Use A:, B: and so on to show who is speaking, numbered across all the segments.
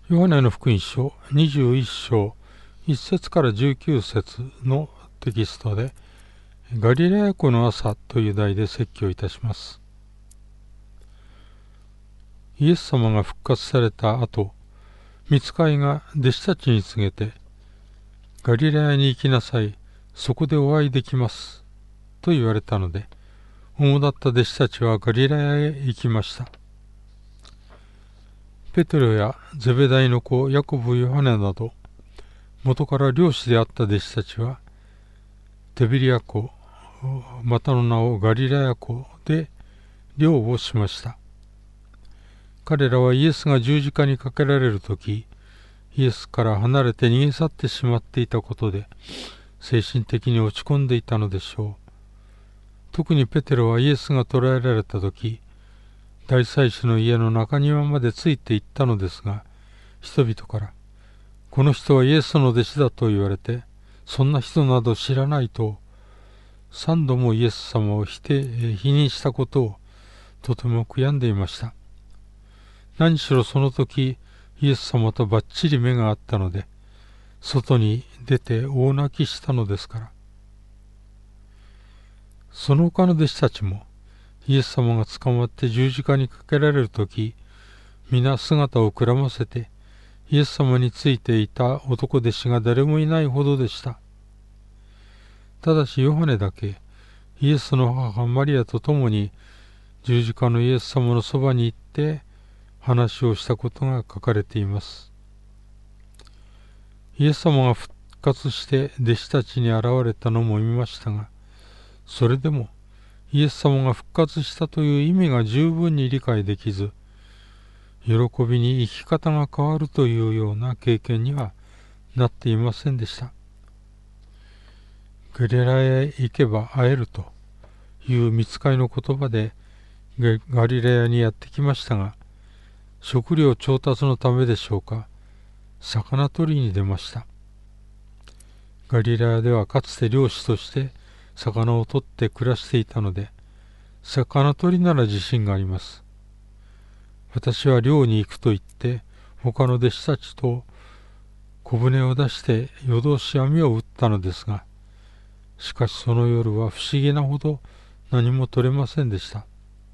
A: ヨハネの福音書21章1節から19節のテキストで、ガリラヤ湖の朝という題で説教いたします。イエス様が復活された後、御使いが弟子たちに告げて、ガリラヤに行きなさい、そこでお会いできます、と言われたので、主だった弟子たちはガリラヤへ行きました。ペテロやゼベダイの子ヤコブ・ヨハネなど、元から漁師であった弟子たちは、テビリア湖、またの名をガリラヤ湖で漁をしました。彼らはイエスが十字架にかけられるとき、イエスから離れて逃げ去ってしまっていたことで、精神的に落ち込んでいたのでしょう。特にペテロはイエスが捕らえられたとき、大祭司の家の中庭までついて行ったのですが、人々から、この人はイエスの弟子だと言われて、そんな人など知らないと、3度もイエス様を否認したことをとても悔やんでいました。何しろその時、イエス様とばっちり目があったので、外に出て大泣きしたのですから。その他の弟子たちも、イエス様が捕まって十字架にかけられるとき、皆姿をくらませて、イエス様についていた男弟子が誰もいないほどでした。ただしヨハネだけ、イエスの母マリアと共に十字架のイエス様のそばに行って話をしたことが書かれています。イエス様が復活して弟子たちに現れたのも見ましたが、それでもイエス様が復活したという意味が十分に理解できず、喜びに生き方が変わるというような経験にはなっていませんでした。ガリラヤへ行けば会えるという御使いの言葉でガリラヤにやってきましたが、食料調達のためでしょうか、魚取りに出ました。ガリラヤではかつて漁師として魚を取って暮らしていたので、魚取りなら自信があります。私は漁に行くと言って、他の弟子たちと小舟を出して夜通し網を打ったのですが、しかしその夜は不思議なほど何も取れませんでした。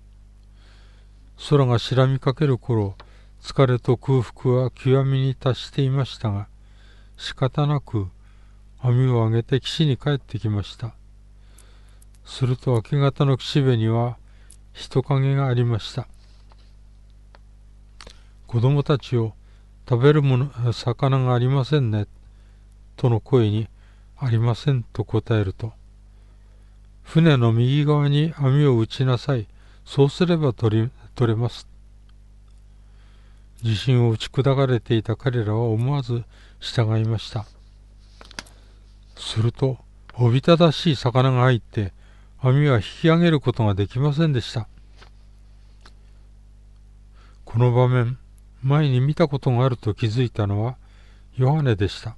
A: 空が白みかける頃、疲れと空腹は極みに達していましたが、仕方なく網を上げて岸に帰ってきました。すると明け方の岸辺には人影がありました。子供たちを、食べるもの、魚がありませんね、との声に、ありませんと答えると、船の右側に網を打ちなさい、そうすれば取れます。自信を打ち砕かれていた彼らは思わず従いました。すると、おびただしい魚が入って、網は引き上げることができませんでした。この場面、前に見たことがあると気づいたのはヨハネでした。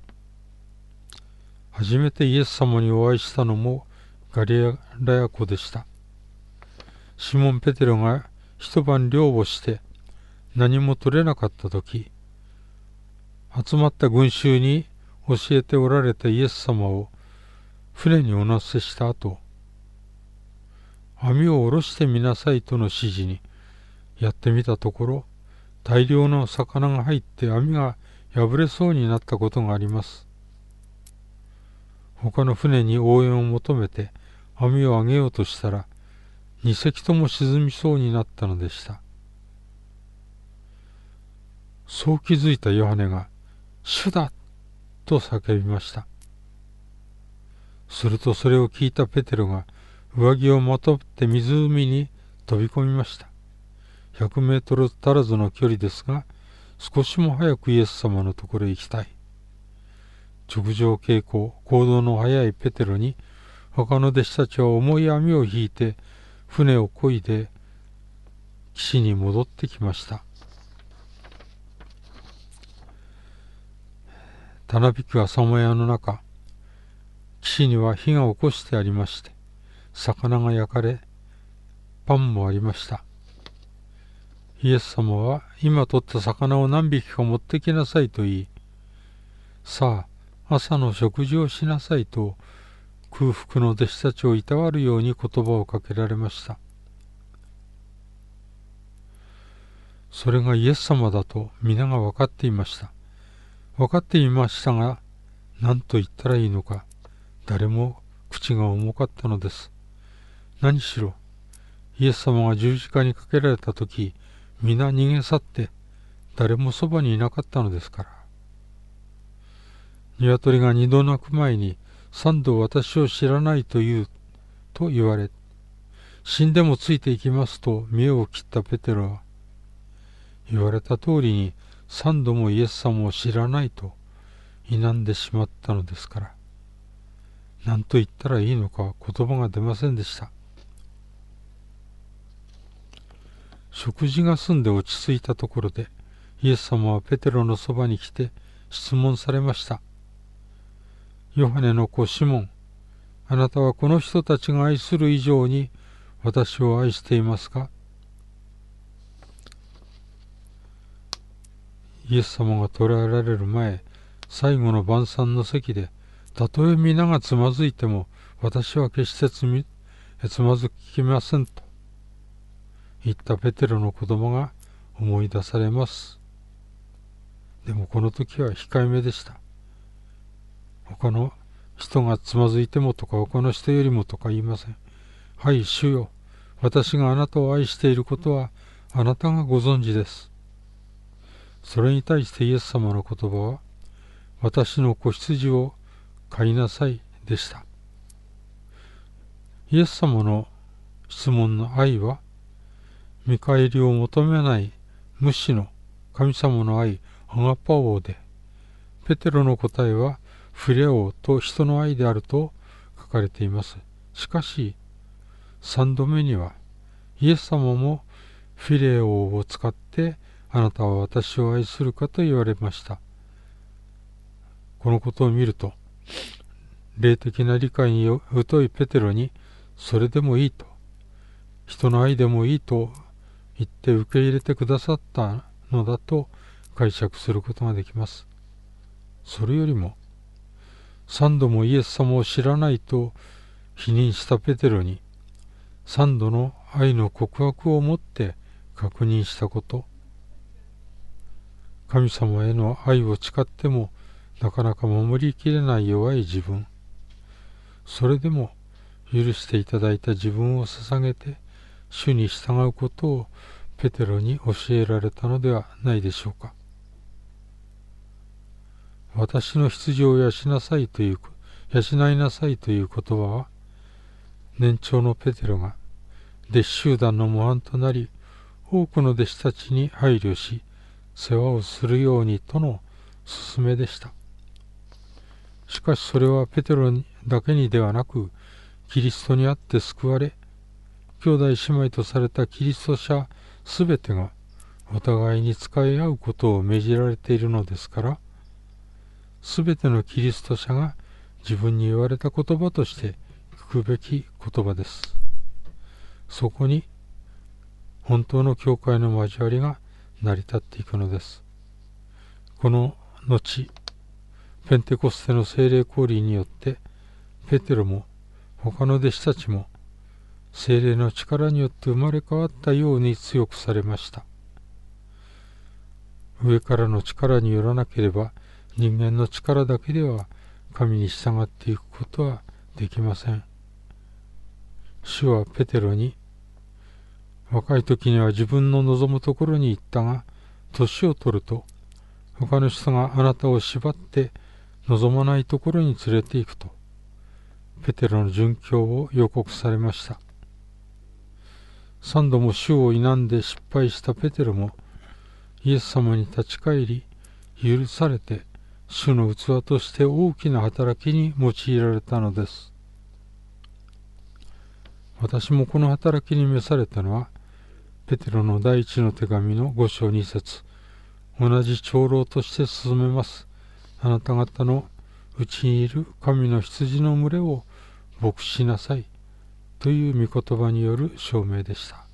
A: 初めてイエス様にお会いしたのもガリラヤ湖でした。シモン・ペテロが一晩漁をして何も取れなかったとき、集まった群衆に教えておられたイエス様を船にお乗せした後、網を下ろしてみなさいとの指示にやってみたところ、大量の魚が入って網が破れそうになったことがあります。他の船に応援を求めて網を上げようとしたら、2隻とも沈みそうになったのでした。そう気づいたヨハネが、主だと叫びました。するとそれを聞いたペテロが上着をまとって湖に飛び込みました。100メートル足らずの距離ですが、少しも早くイエス様のところへ行きたい。直上傾向、行動の速いペテロに、他の弟子たちは重い網を引いて、船を漕いで、岸に戻ってきました。たなびく朝もやの中、岸には火が起こしてありまして、魚が焼かれ、パンもありました。 イエス様は今取った魚を何匹か持ってきなさいと言い、さあ朝の食事をしなさいと空腹の弟子たちをいたわるように言葉をかけられました。それがイエス様だと皆が分かっていました。分かっていましたが、何と言ったらいいのか、誰も口が重かったのです。何しろ、イエス様が十字架にかけられたとき、皆逃げ去って、誰もそばにいなかったのですから。鶏が二度鳴く前に、三度私を知らないと言われ、死んでもついていきますと見栄を切ったペテロは、言われた通りに三度もイエス様を知らないと否んでしまったのですから、何と言ったらいいのか言葉が出ませんでした。食事が済んで落ち着いたところで、イエス様はペテロのそばに来て質問されました。ヨハネの子シモン、あなたはこの人たちが愛する以上に私を愛していますか？イエス様が捕らえられる前、最後の晩餐の席で、たとえ皆がつまずいても、私は決してつまずきませんと言ったペテロの言葉が思い出されます。でもこの時は控えめでした。他の人がつまずいてもとか他の人よりもとか言いません。はい、主よ。私があなたを愛していることはあなたがご存知です。それに対してイエス様の言葉は、私の子羊を飼いなさいでした。イエス様の質問の愛は、見返りを求めない無視の神様の愛、アガパオで、ペテロの答えはフィレオと人の愛であると書かれています。しかし、3度目には、イエス様もフィレオを使ってあなたは私を愛するかと言われました。このことを見ると、霊的な理解に疎いペテロに、それでもいいと、人の愛でもいいと言って受け入れてくださったのだと解釈することができます。それよりも、3度もイエス様を知らないと否認したペテロに、3度の愛の告白をもって確認したこと、神様への愛を誓ってもなかなか守りきれない弱い自分、それでも許していただいた自分を捧げて主に従うことをペテロに教えられたのではないでしょうか。私の羊を養いなさいという言葉は、年長のペテロが弟子集団の模範となり、多くの弟子たちに配慮し、世話をするようにとの勧めでした。しかしそれはペテロだけにではなく、キリストにあって救われ、兄弟姉妹とされたキリスト者すべてがお互いに使い合うことを命じられているのですから、すべてのキリスト者が自分に言われた言葉として聞くべき言葉です。そこに本当の教会の交わりが成り立っていくのです。この後、ペンテコステの聖霊降臨によって、ペテロも他の弟子たちも聖霊の力によって生まれ変わったように強くされました。上からの力によらなければ、人間の力だけでは神に従っていくことはできません。主はペテロに、若い時には自分の望むところに行ったが、年を取ると他の人があなたを縛って望まないところに連れて行くと、ペテロの殉教を予告されました。3度も主を否んで失敗したペテロも、イエス様に立ち返り、許されて、主の器として大きな働きに用いられたのです。私もこの働きに召されたのは、ペテロの第一の手紙の5章2節、同じ長老として進めます。あなた方のうちにいる神の羊の群れを牧しなさいという御言葉による証明でした。